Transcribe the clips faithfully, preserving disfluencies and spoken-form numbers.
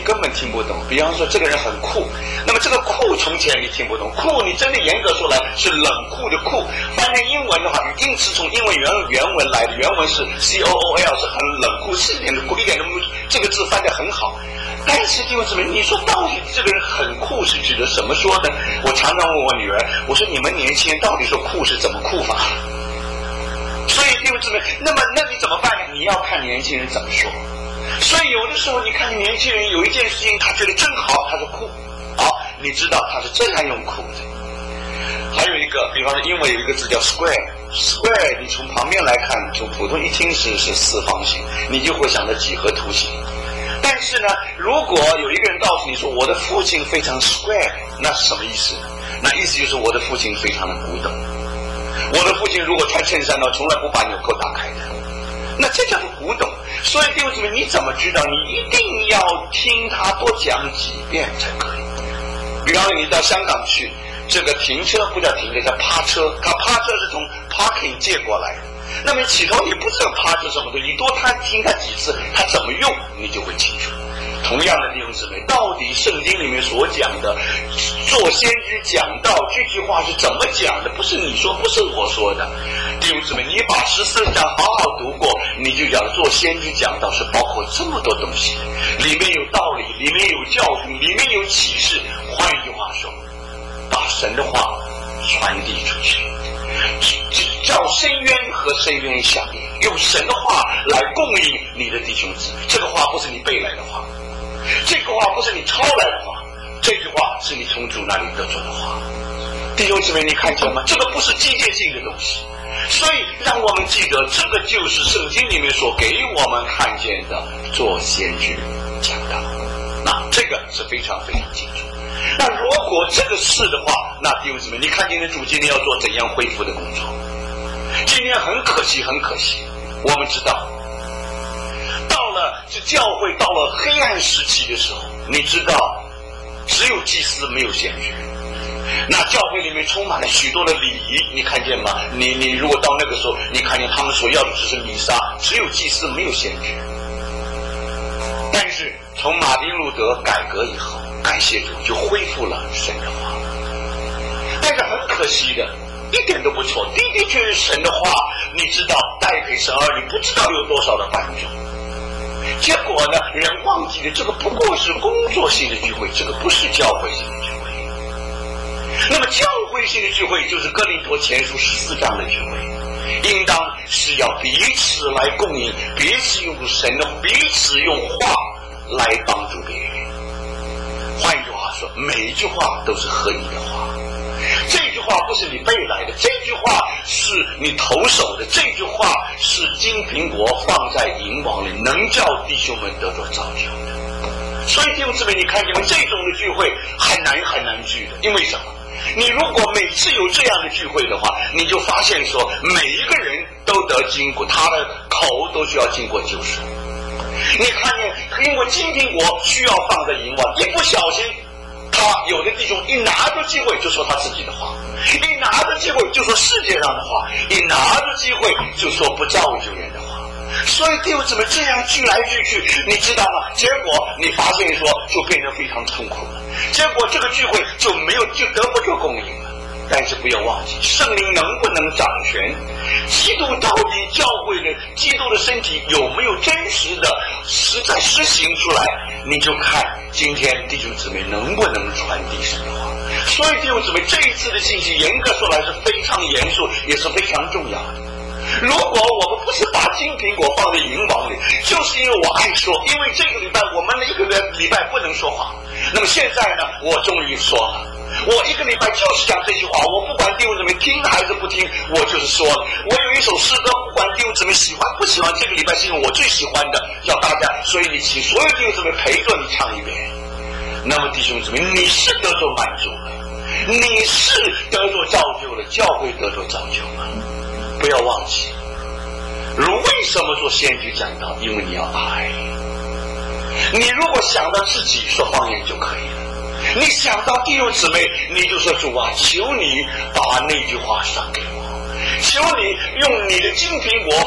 你根本听不懂。比方说这个人很酷，那么这个酷从前你听不懂，酷你真的严格说来是冷酷的酷，翻成英文的话一定是从英文原原文来的，原文是 C O O L， 是很冷酷，是一点的酷，一点都没，这个字翻得很好。但是弟兄姊妹，你说到底这个人很酷是指的什么说呢？我常常问我女儿，我说你们年轻人到底说酷是怎么酷法？所以弟兄姊妹，那么那你怎么办呢？你要看年轻人怎么说。所以有的时候你看年轻人有一件事情他觉得真好，他说酷，好，你知道他是这样用酷的。还有一个，比方说英文有一个字叫 square， square 你从旁边来看，从普通一听是是四方形，你就会想到几何图形。但是呢，如果有一个人告诉你说我的父亲非常 square， 那是什么意思呢？那意思就是我的父亲非常的古董，我的父亲如果穿衬衫呢，从来不把纽扣打开的，那这叫做古董。所以弟兄姊妹，你怎么知道？你一定要听他多讲几遍才可以。比方说你到香港去，这个停车不叫停车，叫趴车，他趴车是从 parking 借过来的。那么起头你不知道趴车什么东西，你多他听他几次，他怎么用你就会清楚。同样的弟兄姊妹，到底圣经里面所讲的做先知讲道这句话是怎么讲的？不是你说，不是我说的。弟兄姊妹，你把十四章好好读过，你就讲做先知讲道是包括这么多东西，里面有道理，里面有教训，里面有启示。换一句话说，把神的话传递出去，叫深渊和深渊相应，用神的话来供应你的弟兄姊妹。这个话不是你背来的话，这个话不是你抄来的话，这句话是你从主那里得着的话。弟兄姊妹，你看见吗？这个不是机械性的东西，所以让我们记得，这个就是圣经里面所给我们看见的做先知讲道。那这个是非常非常清楚。那如果这个是的话，那弟兄姊妹，你看今天主今天要做怎样恢复的工作？今天很可惜，很可惜，我们知道，到了这教会到了黑暗时期的时候，你知道，只有祭司没有先知。那教会里面充满了许多的礼仪，你看见吗？你你如果到那个时候，你看见他们所要的只是弥撒，只有祭司没有先知。但是从马丁路德改革以后，感谢主就恢复了神的话。但是很可惜的，一点都不错，的的确是神的话，你知道带给神儿女不知道有多少的帮助。结果呢，人忘记了这个不过是工作性的聚会，这个不是教会性的聚会。那么教会性的聚会就是哥林多前书十四章的聚会，应当是要彼此来供应，彼此用神的，彼此用话来帮助别人。换一句话说，每一句话都是合一的话。这句话不是你背来的，这句话是你投手的，这句话是金苹果放在银网里，能叫弟兄们得着造就的。所以弟兄姊妹，你看见吗？这种的聚会很难很难聚的，因为什么？你如果每次有这样的聚会的话，你就发现说，每一个人都得经过，他的口都需要经过救赎。你看见，因为金苹果需要放在银网，一不小心，他有的弟兄一拿着机会就说他自己的话，一拿着机会就说世界上的话，一拿着机会就说不造就人的话。所以弟兄姊妹这样聚来聚去，你知道吗？结果你发现说就变成非常痛苦了，结果这个聚会就没有就得不着供应了。但是不要忘记，圣灵能不能掌权？基督到底教会的基督的身体有没有真实的实在施行出来？你就看今天弟兄姊妹能不能传递神的话。所以弟兄姊妹，这一次的信息严格说来是非常严肃，也是非常重要的。如果我们不是把金苹果放在银网里，就是因为我爱说，因为这个礼拜我们的一个礼拜不能说话，那么现在呢，我终于说了。我一个礼拜就是讲这句话，我不管弟兄姊妹听还是不听，我就是说了。我有一首诗歌，不管弟兄姊妹喜欢不喜欢，这个礼拜是我最喜欢的，叫大家，所以你请所有弟兄姊妹陪着你唱一遍。那么弟兄姊妹，你是得着满足了，你是得着造就了，教会得着造就了。不要忘记，如为什么做先知讲道？因为你要爱。你如果想到自己说方言就可以了，你想到弟兄姊妹，你就说主啊，求你把那句话赏给我，求你用你的金苹果放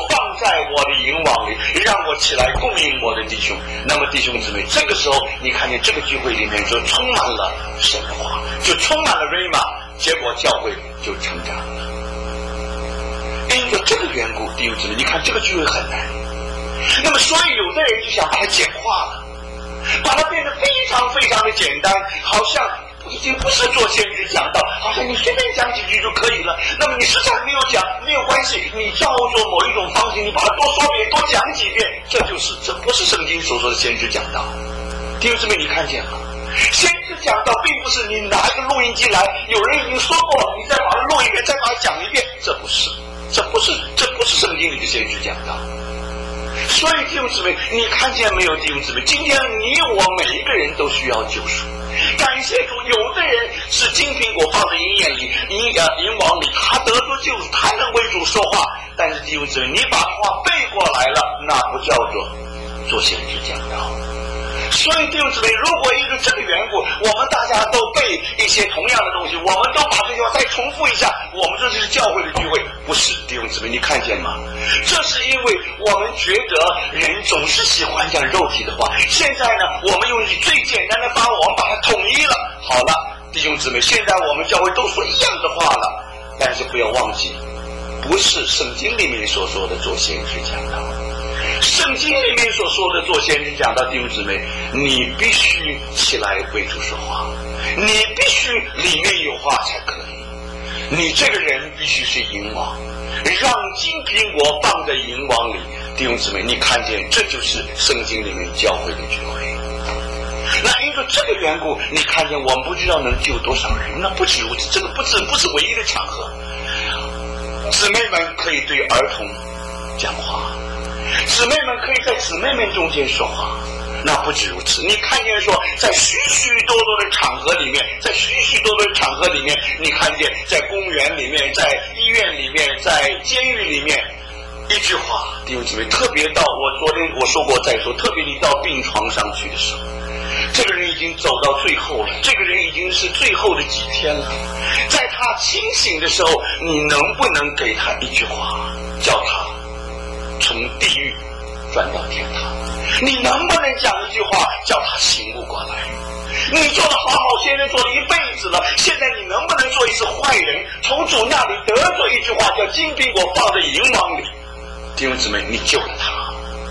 在我的营网里，让我起来供应我的弟兄。那么弟兄姊妹，这个时候你看见这个聚会里面就充满了神的话，就充满了瑞玛，结果教会就成长了。因着这个缘故，弟兄姊妹，你看这个聚会很难。那么所以有的人就想把它简化了，把它变得非常非常的简单，好像已经不是做先知讲道，好像你随便讲几句就可以了。那么你实在没有讲没有关系，你照着某一种方式，你把它多说遍多讲几遍，这就是这不是圣经所说的先知讲道。弟兄姊妹，你看见了，先知讲道并不是你拿一个录音机来，有人已经说过了，你再把它录一遍，再把它讲一遍，这不是这不是这不是圣经里的先知讲道。所以弟兄姊妹，你看见没有？弟兄姊妹，今天你我每一个人都需要救赎。感谢主，有的人是金苹果放在银眼里、银呃银网里，他得着救赎，他能为主说话。但是弟兄姊妹，你把话背过来了，那不叫做做先知讲道。所以弟兄姊妹，如果因为这个缘故，我们大家都背一些同样的东西，我们都把这句话再重复一下，我们这就是教会的聚会，不是？弟兄姊妹，你看见吗？这是因为我们觉得人总是喜欢讲肉体的话。现在呢，我们用最简单的方法，我们把它统一了。好了，弟兄姊妹，现在我们教会都说一样的话了，但是不要忘记，不是圣经里面所说的做先知讲道。圣经里面所说的做先知讲道，弟兄姊妹，你必须起来为主说话，你必须里面有话才可以。你这个人必须是银网，让金苹果放在银网里。弟兄姊妹，你看见这就是圣经里面教会的聚会。那因为这个缘故，你看见我们不知道能救多少人呢？不止如此，这个不止不是唯一的场合。姊妹们可以对儿童讲话，姊妹们可以在姊妹们中间说话。那不止如此，你看见说在许许多多的场合里面，在许许多多的场合里面，你看见在公园里面，在医院里面，在监狱里面，一句话，弟兄姊妹，特别到我昨天我说过再说，特别你到病床上去的时候，这个人已经走到最后了，这个人已经是最后的几天了，在他清醒的时候，你能不能给他一句话，叫他从地狱转到天堂？你能不能讲一句话叫他醒悟过来？你做的好好先生做了一辈子了，现在你能不能做一次坏人，从主那里得着一句话叫金苹果放在银网里？弟兄姊妹，你救了他。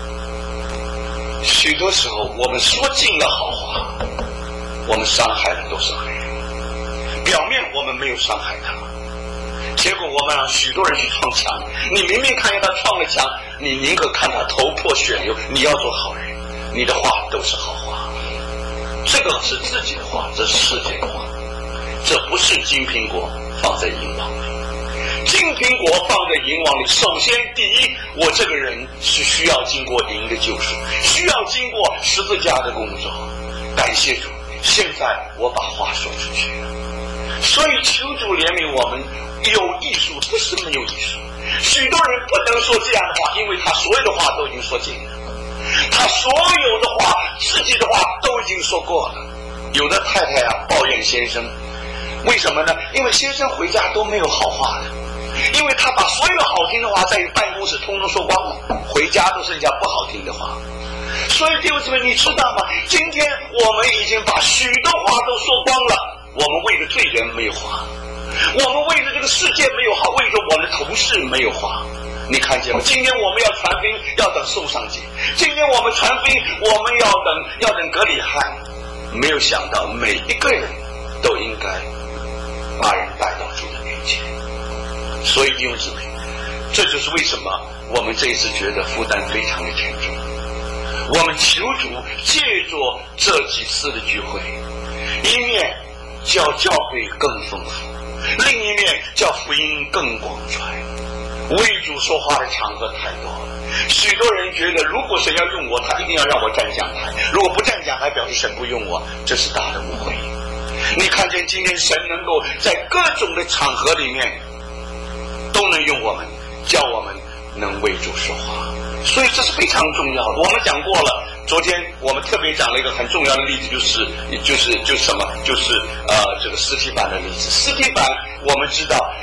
许多时候我们说尽了好话，我们伤害了多少人？表面我们没有伤害他，结果我们让许多人去撞墙，你明明看见他撞了墙，你宁可看他头破血流。你要做好人，你的话都是好话，这个是自己的话，这是世界的话，这不是金苹果放在银网里。金苹果放在银网里，首先第一，我这个人是需要经过银的救赎，需要经过十字架的工作。感谢主，现在我把话说出去了。所以求主怜悯我们，有艺术不是没有艺术。许多人不能说这样的话，因为他所有的话都已经说尽了，他所有的话自己的话都已经说过了。有的太太啊抱怨先生，为什么呢？因为先生回家都没有好话的，因为他把所有好听的话在办公室通通说光了，回家都剩下不好听的话。所以弟兄姊妹，你知道吗？今天我们已经把许多话都说光了，我们为了罪人没有话，我们为了这个世界没有话，为了我们的同事没有话。你看见吗？今天我们要传福音，要等受上节；今天我们传福音，我们要等要等革礼汉。没有想到每一个人都应该把人带到主的面前。所以弟兄姊妹，这就是为什么我们这一次觉得负担非常的沉重。我们求主借着这几次的聚会，一面叫教会更丰富，另一面叫福音更广传。为主说话的场合太多了，许多人觉得如果神要用我，他一定要让我站讲台，如果不站讲台表示神不用我，这是大的误会。你看见今天神能够在各种的场合里面都能用我们，叫我们能为主说话，所以这是非常重要的。我们讲过了，昨天我们特别讲了一个很重要的例子，就是就是就是什么，就是呃这个司提反的例子。司提反我们知道保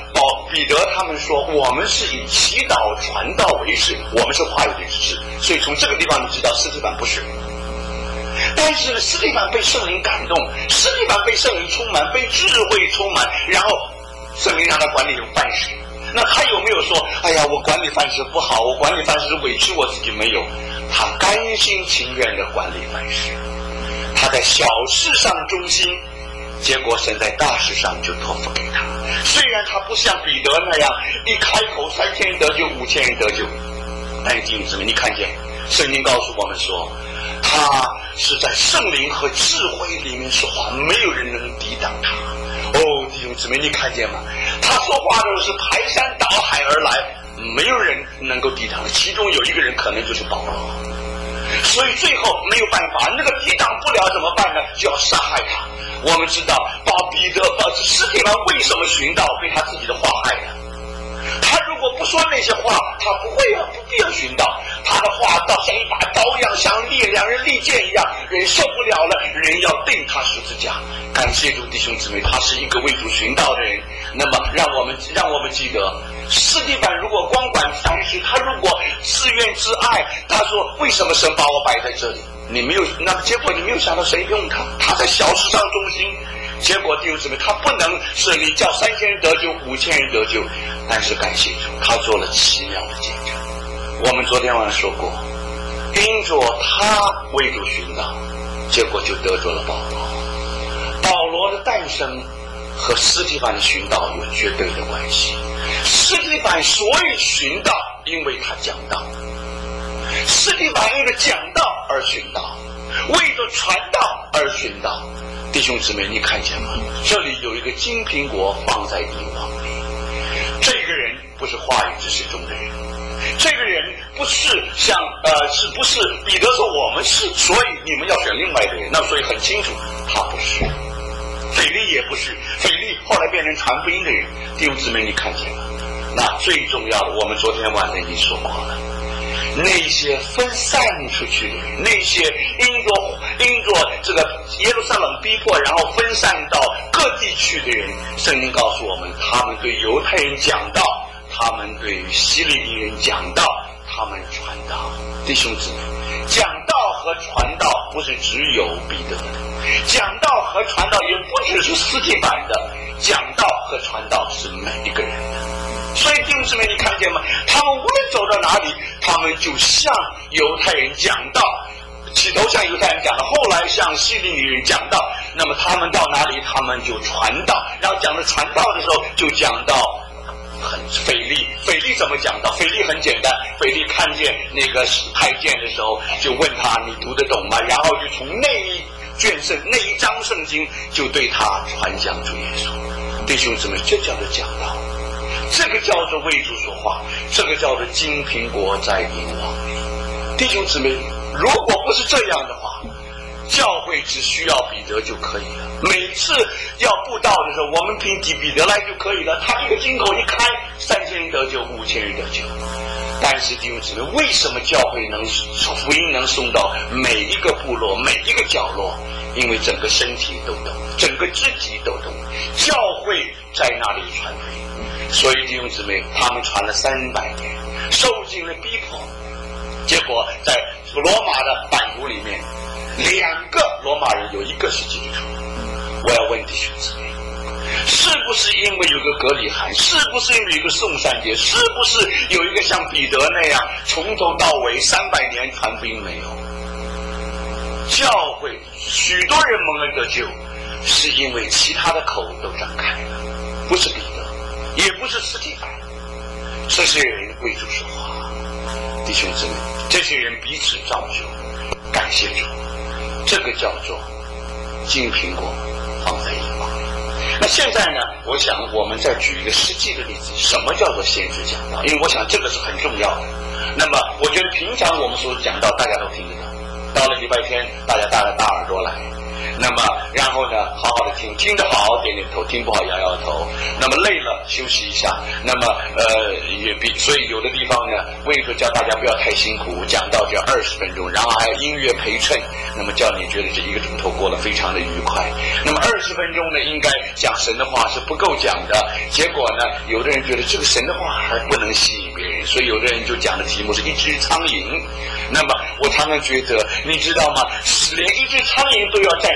彼得他们说，我们是以祈祷传道为事，我们是话语的执事。所以从这个地方你知道司提反不是。但是司提反被圣灵感动，司提反被圣灵充满，被智慧充满，然后圣灵让他管理有饭食。那他有没有说，哎呀，我管理饭食不好，我管理饭食委屈我自己？没有，他甘心情愿的管理饭食。他在小事上忠心，结果神在大事上就托付给他。虽然他不像彼得那样一开口三千人得救，五千人得救，但是弟兄姊妹，你看见圣经告诉我们说，他是在圣灵和智慧里面说话，没有人能抵挡他。哦，弟兄姊妹，你看见吗？他说话的时候是排山倒海而来，没有人能够抵挡他。其中有一个人可能就是保罗，所以最后没有办法，那个抵挡不了怎么办呢？就要杀害他。我们知道把彼得把司提反为什么寻道，被他自己的话害的。他如果不说那些话，他不会啊，不必要寻道。他的话到像一把刀一样，像利两人利剑一样，人受不了了，人要钉他十字架。感谢主弟兄姊妹，他是一个为主寻道的人。那么让我们让我们记得，司提反如果光管饭食，他如果自怨自艾，他说为什么神把我摆在这里？你没有，那么结果你没有想到谁用他？他在小事上忠心。结果弟兄姊妹，他不能是你叫三千人得救，五千人得救，但是感谢主，他做了奇妙的见证。我们昨天晚上说过，因着他为主寻道，结果就得着了保罗。保罗的诞生和司提反的寻道有绝对的关系。司提反所以寻道，因为他讲道；司提反因为讲道而寻道，为着传道而寻道。弟兄姊妹，你看见吗？这里有一个金苹果放在银网里。这个人不是话语之事中的人，这个人不是像呃，是不是彼得说我们是，所以你们要选另外一个人？那所以很清楚，他不是。腓利也不是，腓利后来变成传福音的人。弟兄姊妹，你看见吗？那最重要的，我们昨天晚上已经说过了。那些分散出去的人，那些因着因着这个耶路撒冷逼迫，然后分散到各地区的人，圣经告诉我们，他们对犹太人讲道，他们对希利尼人讲道，他们传道。弟兄姊妹，讲道和传道不是只有彼得的，讲道和传道也不只是司提反的，讲道和传道是每一个人的。所以弟兄姊妹，你看见吗？他们无论走到哪里，他们就向犹太人讲道，起头向犹太人讲道，后来向希利尼人讲道。那么他们到哪里，他们就传道。然后讲到传道的时候，就讲到很腓利。腓利怎么讲道？腓利很简单，腓利看见那个太监的时候，就问他：“你读得懂吗？”然后就从那一卷圣那一章圣经，就对他传讲主耶稣。弟兄姊妹，这叫做讲道。这个叫做为主说话，这个叫做金苹果在银网里。弟兄姊妹，如果不是这样的话，教会只需要彼得就可以了。每次要布道的时候，我们凭彼得来就可以了。他一个金口一开，三千人得救，五千人得救。但是弟兄姊妹，为什么教会能福音能送到每一个部落、每一个角落？因为整个身体都懂，整个肢体都懂，教会在那里传福音。所以弟兄姊妹，他们传了三百年，受尽了逼迫，结果在罗马的版图里面，两个罗马人有一个是基督徒。我要问弟兄姊妹，是不是因为有个革礼寒？是不是因为有一个宋三节？是不是有一个像彼得那样从头到尾三百年传福音没有？教会许多人蒙恩得救，是因为其他的口都张开了，不是彼得，也不是司提反，这些人为主说话。弟兄姊妹，这些人彼此造就，感谢主，这个叫做金苹果放在银网里。那现在呢，我想我们再举一个实际的例子，什么叫做先知讲道？因为我想这个是很重要的。那么我觉得平常我们所讲到大家都听得到，到了礼拜天大家带了大耳朵来，那么然然后呢，好好的听，听得好点点头，听不好摇摇头。那么累了休息一下。那么呃也比所以有的地方呢，为何叫大家不要太辛苦，讲到这二十分钟，然后还有音乐陪衬，那么叫你觉得这一个钟头过得非常的愉快。那么二十分钟呢，应该讲神的话是不够讲的。结果呢，有的人觉得这个神的话还不能吸引别人，所以有的人就讲的题目是一只苍蝇。那么我常常觉得，你知道吗？连一只苍蝇都要战